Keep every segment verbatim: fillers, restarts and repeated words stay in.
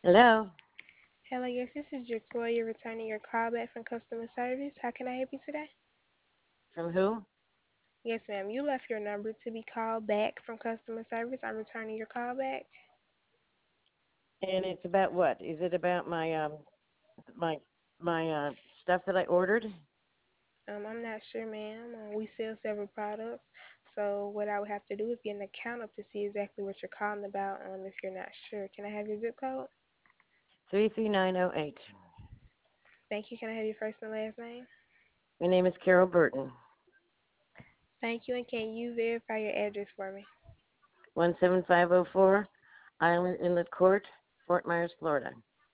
Hello? Hello, yes, this is Victoria returning your call back from customer service. How can I help you today? From who? Yes, ma'am. You left your number to be called back from customer service. I'm returning your call back. And it's about what? Is it about my um my my uh stuff that I ordered? Um, I'm not sure, ma'am. Uh, we sell several products, so what I would have to do is get an account up to see exactly what you're calling about. Um, if you're not sure, can I have your zip code? Three three nine oh eight. Thank you. Can I have your first and last name? My name is Carol Burton. Thank you. And can you verify your address for me? One seven five oh four Island Inlet Court, Fort Myers, Florida.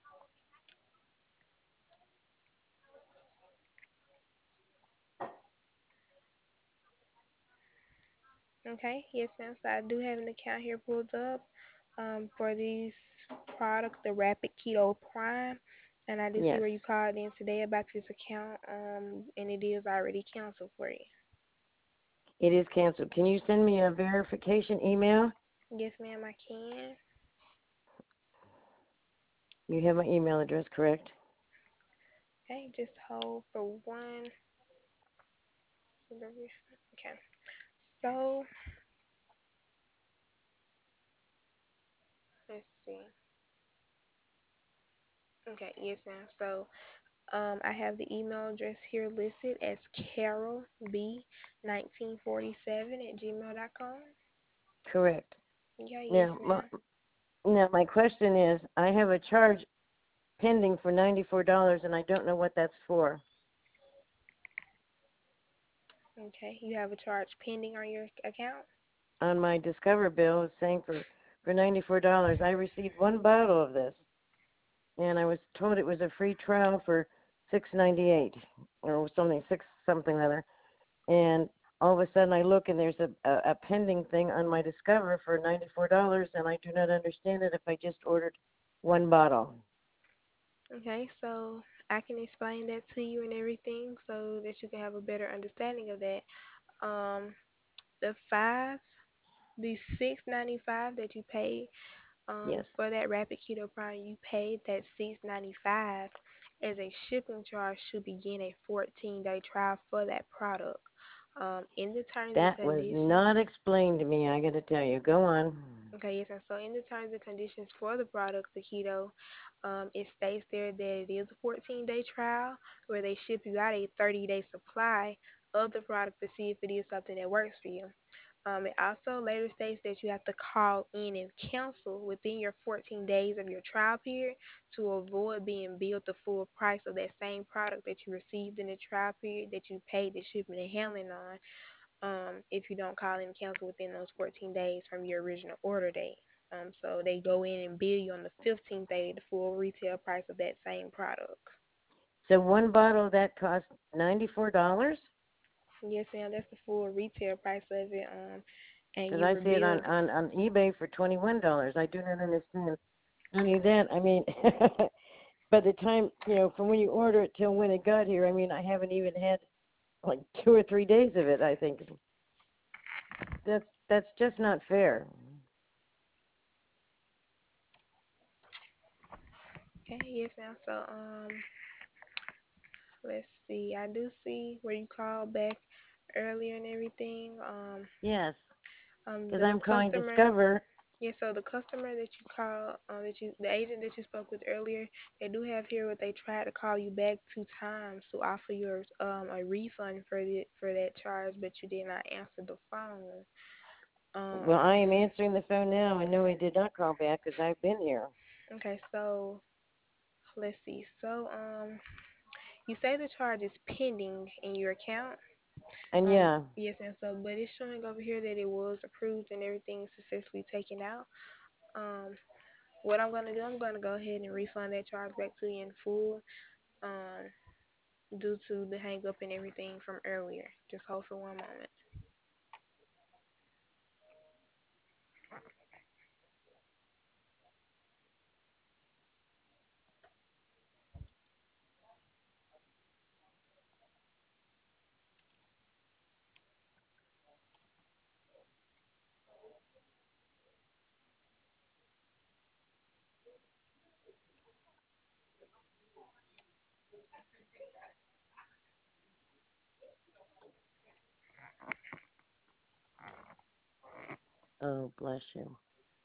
Okay. Yes, ma'am. So I do have an account here pulled up. Um, for these products, the Rapid Keto Prime. And I do see Yes. where you called in today about this account, um, and it is already canceled for you. It is canceled. Can you send me a verification email? Yes, ma'am, I can. You have my email address, correct? Okay, just hold for one. Okay, so let's see. Okay, yes, ma'am. So um, I have the email address here listed as carol b nineteen forty-seven at gmail dot com. Correct. Yeah, yes, Now, my, ma'am. now my question is, I have a charge pending for ninety-four dollars and I don't know what that's for. Okay, you have a charge pending on your account. On my Discover bill is saying for for ninety-four dollars. I received one bottle of this, and I was told it was a free trial for six ninety-eight or something, six something other. And all of a sudden, I look and there's a, a, a pending thing on my Discover for ninety-four dollars, and I do not understand it if I just ordered one bottle. Okay, so I can explain that to you and everything so that you can have a better understanding of that. Um, the five, the six ninety five that you paid um Yes, for that Rapid Keto Prime, you paid that six ninety five as a shipping charge to begin a fourteen day trial for that product. Um, in the terms and that was conditions. not explained to me. I got to tell you. Go on. Okay, yes, and so in the terms and conditions for the product, the keto, um, it states there that it is a fourteen day trial where they ship you out a thirty day supply of the product to see if it is something that works for you. Um, it also later states that you have to call in and cancel within your fourteen days of your trial period to avoid being billed the full price of that same product that you received in the trial period that you paid the shipping and handling on um, if you don't call and cancel within those fourteen days from your original order date. Um, so they go in and bill you on the fifteenth day the full retail price of that same product. So one bottle that cost ninety-four dollars. Yes, ma'am, that's the full retail price of it. Um, and Because you I were see it on, billed. on, on eBay for twenty-one dollars. I do not understand. Not only that, I mean, by the time, you know, from when you order it till when it got here, I mean, I haven't even had like two or three days of it, I think. That's, that's just not fair. Okay, yes, ma'am. So um, let's see. I do see where you called back earlier and everything. Um, Yes, um, because the I'm calling customer. Discover. Yeah, so the customer that you call, uh, that you, the agent that you spoke with earlier, they do have here what they tried to call you back two times to offer your um a refund for the for that charge, but you did not answer the phone. Well, Um, I am answering the phone now. I know he did not call back because I've been here. okay, so let's see. So um, you say the charge is pending in your account. And Um, yeah, yes, and so, but it's showing over here that it was approved and everything is successfully taken out. Um, what I'm gonna do, I'm gonna go ahead and refund that charge back to you in full. Um, due to the hang up and everything from earlier. Just hold for one moment. Oh, bless you.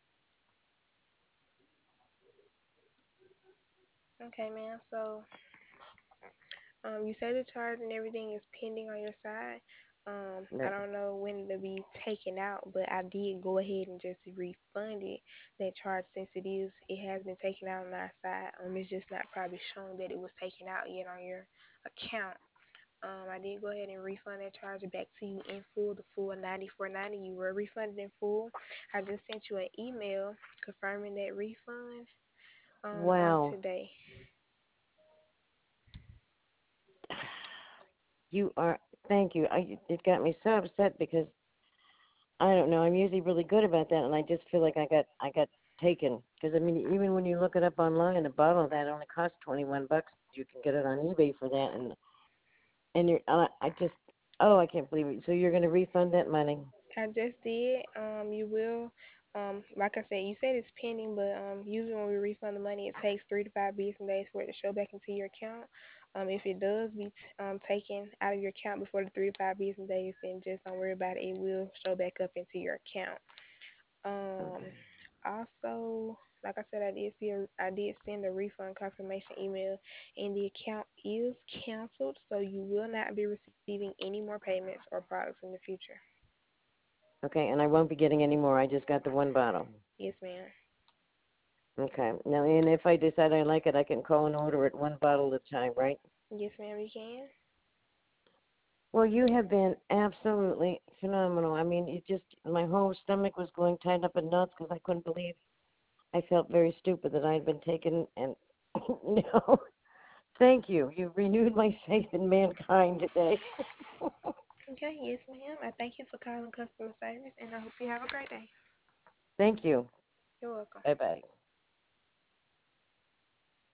Okay, ma'am. So, um, you say the charge and everything is pending on your side. Um, I That, don't know when it'll be taken out, but I did go ahead and just refund it. That charge, since it is, it has been taken out on our side. Um, it's just not probably shown that it was taken out yet on your account. Um, I did go ahead and refund that charge back to you in full, the full ninety four ninety. You were refunded in full. I just sent you an email confirming that refund um on wow. today. You are, thank you. I, it got me so upset because I don't know. I'm usually really good about that, and I just feel like I got I got taken. Because I mean, even when you look it up online, a bottle of that only costs twenty one bucks. You can get it on eBay for that, and and you're uh, I just oh I can't believe it. So you're gonna refund that money? I just did. Um, you will. Um, like I said, you said it's pending, but um, usually when we refund the money, it takes three to five business days for it to show back into your account. Um, if it does be t- um taken out of your account before the three to five business days, then just don't worry about it. It will show back up into your account. Um, Okay. also, like I said, I did see a, I did send a refund confirmation email, and the account is canceled, so you will not be receiving any more payments or products in the future. Okay, and I won't be getting any more. I just got the one bottle. Yes, ma'am. Okay. Now, and if I decide I like it, I can call and order it one bottle at a time, right? Yes, ma'am, you can. Well, you have been absolutely phenomenal. I mean, it just my whole stomach was going tied up in knots because I couldn't believe I felt very stupid that I had been taken and no. Thank you. You renewed my faith in mankind today. Okay, yes, ma'am. I thank you for calling customer service, and I hope you have a great day. Thank you. You're welcome. Bye bye.